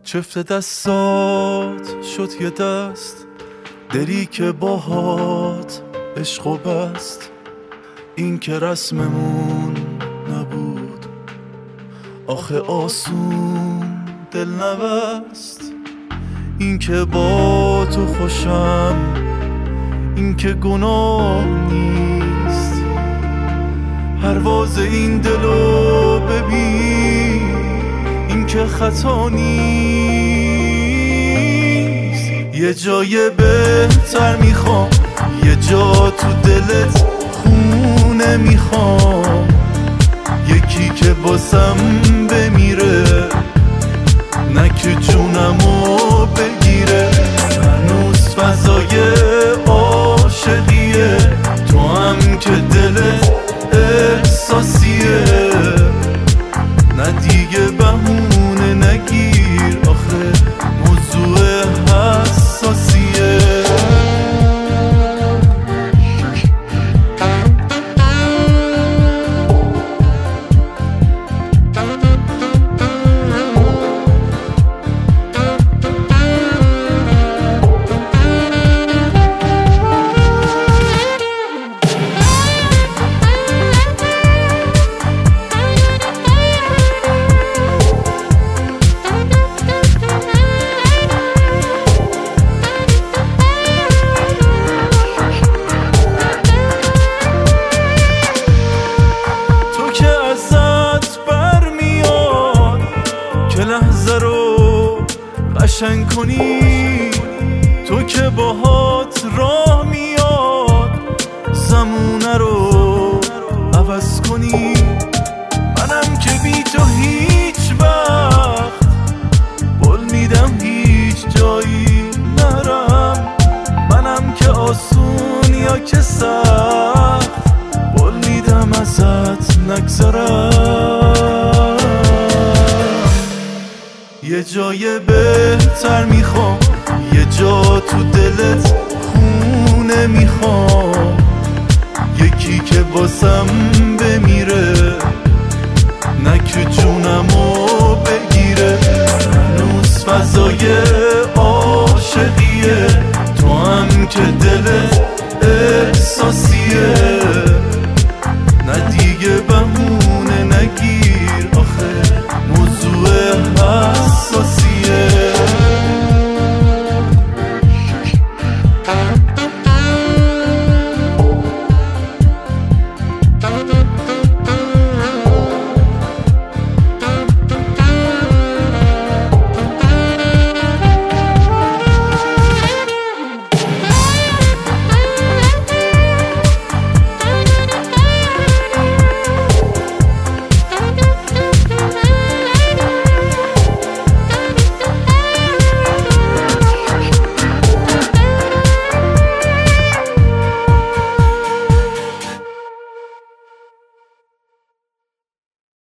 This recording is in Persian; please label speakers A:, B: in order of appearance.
A: چفت دستات شد یه دست، دلی که باهات عشق و بست. این که رسممون نبود آخه آسون دل نبست. این که با تو خوشم این که گناه نیست. پرواز این دلو ببین این که خطا نیست. یه جای بهتر میخوام، یه جا تو دلت خونه میخوام. یکی که باسم بمیره نه که جونمو بگیره. هنوز فضای عاشقیه، تو هم که دلت احساسیه. نه دیگه بهونه نگیر آخه موضوع حساسیه. لحظه رو قشنگ کنی، تو که باهات راه میاد زمونه رو عوض کنی. منم که بی تو هیچ وقت بل میدم هیچ جایی نرم. منم که آسون یا که سخت بل میدم ازت نگذرم. یه جای بهتر میخوام، یه جا تو دلت خونه میخوام. یکی که باسم بمیره نه که جونمو بگیره. هنوز فضای عاشقیه، تو هم که دلت احساسیه.